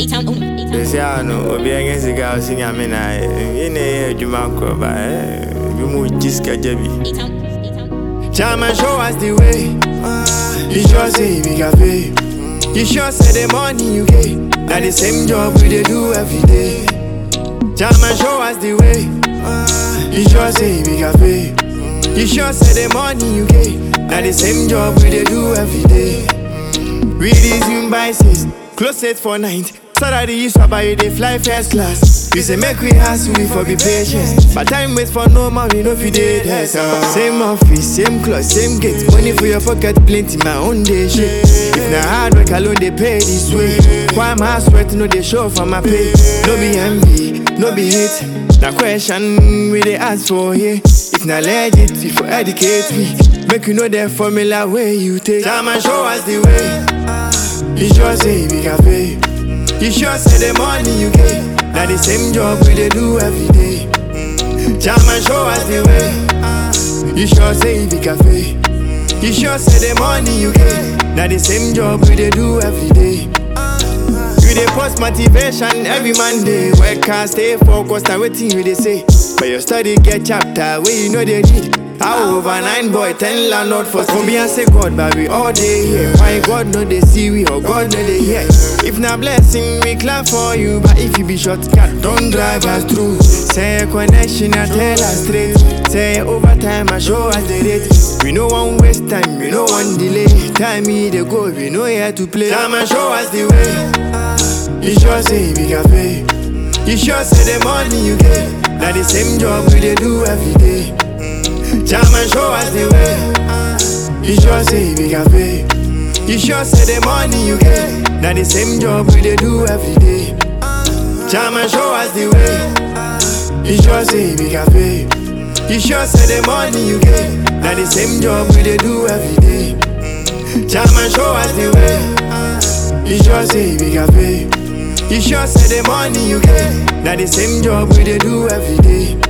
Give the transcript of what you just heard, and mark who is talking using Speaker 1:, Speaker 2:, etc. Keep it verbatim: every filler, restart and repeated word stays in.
Speaker 1: They say I know, or be against the girl sing. I mean, I in a Jumanco by you move Jiska Jebby. Chama show us the way. You sure say we can pay. You sure say the money you get. That the same job we dey do every day. Chama show us the way. You sure say we can pay. You sure say the money you get. That the same job we dey do every day. We resume by six, close eight for night. Saturday you swap by they fly first class. We say make we hustle, we for be patient. But time waits for no man, we know fi dey there. Same office, same cloth, same gate. Money for your pocket, plenty my own day shit. If na hard work alone, they pay this way. Why my sweat no they show for my pay? No be envy, no be hate. Na question we they ask for here. If na legit, if you educate me, make you know the formula way you take. Time and show us the way. You sure say we can pay. You sure say the money you get. That the same job we dey do every day. Jam and show us the way. You sure say we can pay. You sure say the money you get. That the same job we dey do every day. We dey post motivation every Monday. Work hard, stay focused and waiting you dey say. But your study get chapter where you know they read. How over nine boy, ten landlord for school. Me and say God, but we all day here. Why God know they see we or God know they hear? If na blessing, we clap for you. But if you be shortcut, don't drive us through. Say a connection, I tell us straight. Say overtime, I show us the rate. We no one waste time, we no one delay. Time me they go, we know here to play. Time and show us the way. You sure say we can pay. You sure say the money you get. That the same job we they do every day. Jam and show us the way. You sure say we can pay. You sure say the money you get. That the same job we dey do every day. Jam and show us the way. You sure say we can pay. You sure say the money you get. That the same job we dey do every day. Jam and show us the way. You sure say we can pay. You sure say the money you get. That the same job we dey do every day.